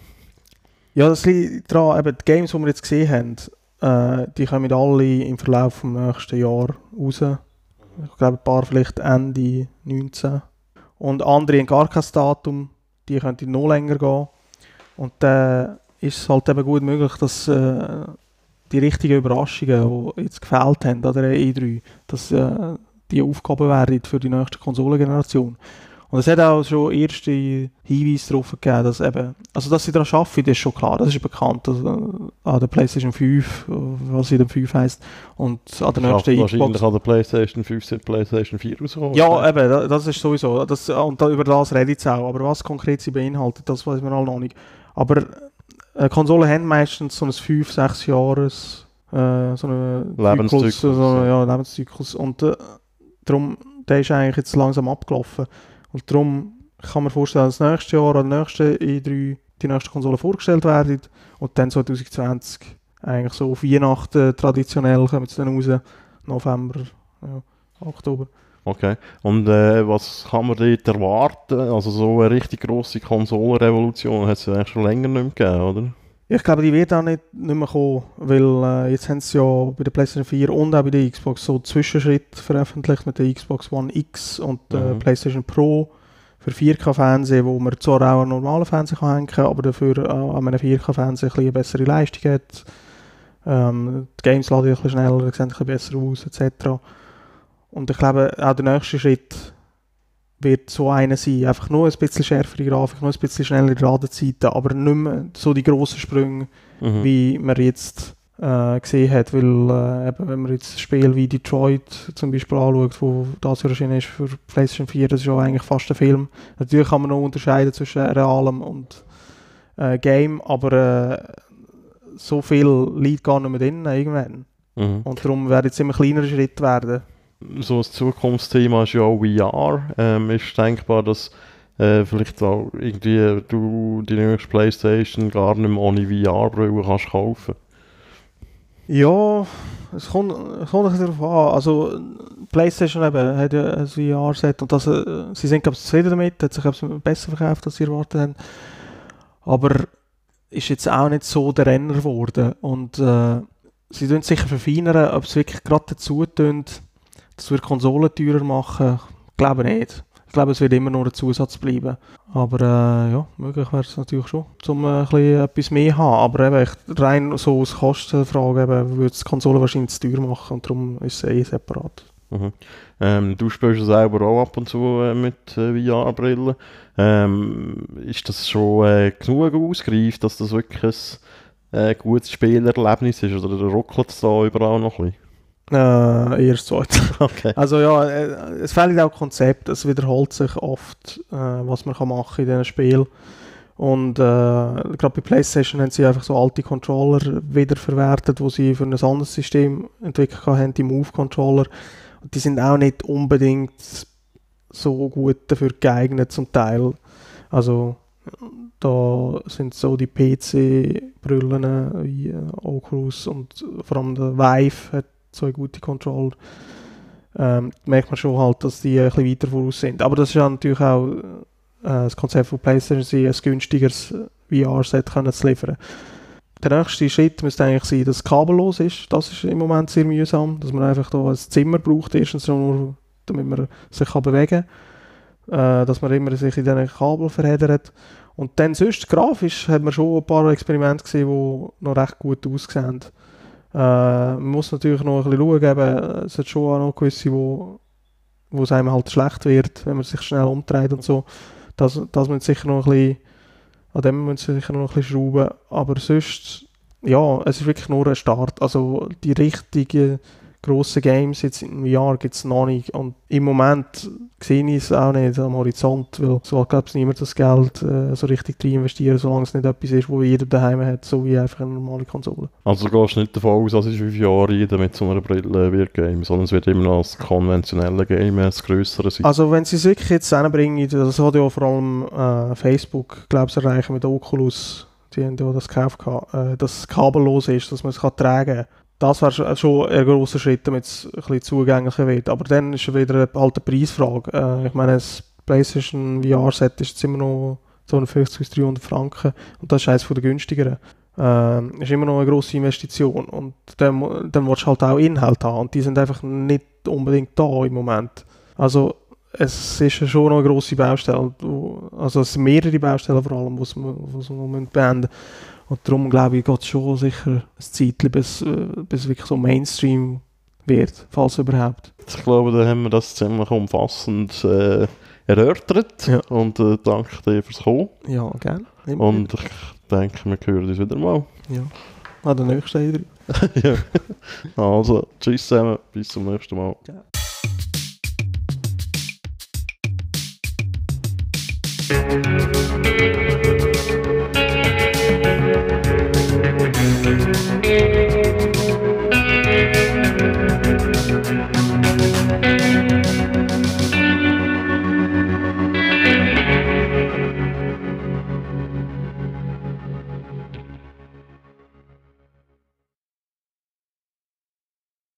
Ja, das liegt daran, eben die Games, die wir jetzt gesehen haben, äh, die kommen alle im Verlauf des nächsten Jahres raus. Ich glaube, ein paar vielleicht Ende neunzehn. Und andere haben gar kein Datum, die könnten noch länger gehen. Und dann äh, ist es halt eben gut möglich, dass äh, die richtigen Überraschungen, die jetzt gefehlt haben an der E drei, dass äh, die Aufgaben werden für die nächste Konsolengeneration. Und es hat auch schon erste Hinweise darauf gegeben, dass eben, also dass sie daran arbeiten, das ist schon klar, das ist bekannt, also an der PlayStation fünf, was sie dann fünf heisst, und an der nächsten Xbox. Wahrscheinlich an der PlayStation fünf sind PlayStation vier rausgekommen. Ja, eben, das ist sowieso, das, und da, über das rede ich jetzt auch, aber was konkret sie beinhaltet, das weiß man alle noch nicht. Aber äh, Konsolen haben meistens so ein fünf, sechs Jahres äh, so einen Lebenszyklus, Zyklus, so einen, ja, Lebenszyklus, und äh, darum, der ist eigentlich jetzt langsam abgelaufen. Und darum kann man vorstellen, dass nächstes Jahr an der nächsten E drei die nächste Konsole vorgestellt werden und dann zwanzig zwanzig eigentlich so auf Weihnachten traditionell kommen sie dann raus, November, ja, Oktober. Okay, und äh, was kann man dort erwarten? Also so eine richtig grosse Konsolenrevolution hat es ja eigentlich schon länger nicht mehr gegeben, oder? Ich glaube, die wird auch nicht, nicht mehr kommen, weil äh, jetzt haben sie ja bei der PlayStation vier und auch bei der Xbox so Zwischenschritt veröffentlicht mit der Xbox One X und der mhm. PlayStation Pro für vier K-Fernsehen, wo man zwar auch einen normalen Fernseher kann hängen kann, aber dafür auch an einem vier K-Fernseher eine bessere Leistung hat. Ähm, die Games laden ein bisschen schneller, sehen ein bisschen besser aus, et cetera. Und ich glaube, auch der nächste Schritt wird so einer sein, einfach nur ein bisschen schärfere Grafik, nur ein bisschen schnellere Ladezeiten, aber nicht mehr so die grossen Sprünge, mhm. wie man jetzt äh, gesehen hat, weil äh, eben, wenn man jetzt ein Spiel wie Detroit zum Beispiel anschaut, wo das erschienen ist für PlayStation vier, das ist ja eigentlich fast ein Film. Natürlich kann man noch unterscheiden zwischen realem und äh, Game, aber äh, so viel liegt gar nicht mehr drin irgendwann. Mhm. Und darum werden jetzt immer kleinere Schritte werden. So ein Zukunftsthema ist ja auch V R. Ähm, ist denkbar, dass äh, vielleicht auch irgendwie du die nächste PlayStation gar nicht mehr ohne V R-Brille kannst kaufen? Ja, es kommt, es kommt ein bisschen darauf an. Also PlayStation eben hat ja ein V R-Set und das, äh, sie sind glaube ich zufrieden damit, hat sich glaube ich besser verkauft, als sie erwartet haben. Aber ist jetzt auch nicht so der Renner geworden. Und äh, sie tun sicher verfeinern, ob es wirklich gerade dazu tut, das wird Konsolen teurer machen, ich glaube nicht. Ich glaube, es wird immer nur ein Zusatz bleiben. Aber äh, ja, möglich wäre es natürlich schon, um äh, ein bisschen etwas mehr zu haben. Aber eben, ich, rein so aus Kostenfrage würde es die Konsole wahrscheinlich zu teuer machen und darum ist es eh separat. Mhm. Ähm, du spielst ja selber auch ab und zu äh, mit äh, V R-Brillen. Ähm, ist das schon äh, genug ausgereift, dass das wirklich ein äh, gutes Spielerlebnis ist? Oder ruckelt es da überall noch ein bisschen? Äh, eher das Zweite. Okay. Also ja, äh, es fehlt auch Konzept, es wiederholt sich oft, äh, was man kann machen in diesen Spielen. Und äh, gerade bei PlayStation haben sie einfach so alte Controller wiederverwertet, die sie für ein anderes System entwickelt haben, die Move-Controller. Und die sind auch nicht unbedingt so gut dafür geeignet zum Teil. Also da sind so die P C-Brillen wie äh, Oculus und vor allem der Vive hat so eine gute Controller. Ähm, merkt man schon halt, dass die ein bisschen weiter voraus sind. Aber das ist ja natürlich auch äh, das Konzept von PlayStation, ein günstigeres V R-Set zu liefern. Der nächste Schritt müsste eigentlich sein, dass es kabellos ist. Das ist im Moment sehr mühsam, dass man einfach da ein Zimmer braucht, erstens nur, damit man sich kann bewegen kann, äh, dass man immer sich in diesen Kabel verheddert. Und dann sonst grafisch hat man schon ein paar Experimente gesehen, die noch recht gut aussehen. Äh, man muss natürlich noch ein bisschen schauen, eben, es hat schon auch noch gewisse, wo, wo es einem halt schlecht wird, wenn man sich schnell umdreht und so. Das, das muss sicher noch ein bisschen, an dem müssen wir sicher noch ein bisschen schrauben. Aber sonst, ja, es ist wirklich nur ein Start. Also die richtigen grossen Games jetzt im Jahr gibt es noch nicht. Und im Moment sehe ich es auch nicht am Horizont, weil so glaube ich niemand das Geld äh, so richtig rein investieren, solange es nicht etwas ist, wo jeder daheim hat, so wie einfach eine normale Konsole. Also du gehst nicht davon aus, dass es fünf Jahre jeder mit so einer Brille wird Game, sondern es wird immer noch als konventionelle Game das grössere sein. Also wenn sie es wirklich jetzt hinbringen, das hat ja vor allem äh, Facebook, glaube ich, erreichen mit Oculus, die haben ja das gekauft, äh, dass es kabellos ist, dass man es kann tragen kann. Das wäre schon ein grosser Schritt, damit es ein bisschen zugänglicher wird. Aber dann ist es wieder eine alte Preisfrage. Äh, ich meine, das PlayStation V R-Set ist jetzt immer noch zweihundertfünfzig bis dreihundert Franken und das ist eines der günstigeren. Äh, ist immer noch eine grosse Investition und dann, dann willst du halt auch Inhalt haben und die sind einfach nicht unbedingt da im Moment. Also es ist schon noch eine grosse Baustelle, also es sind mehrere Baustellen vor allem, die wir beenden müssen. Und darum glaube ich, geht es schon sicher ein Zeitchen, bis, bis wirklich so Mainstream wird, falls überhaupt. Ich glaube, da haben wir das ziemlich umfassend äh, erörtert. Ja. Und äh, danke dir fürs Kommen. Ja, gerne. Und ich denke, wir hören uns wieder mal. Ja, an der nächsten ja. Also, tschüss zusammen, bis zum nächsten Mal. Ja.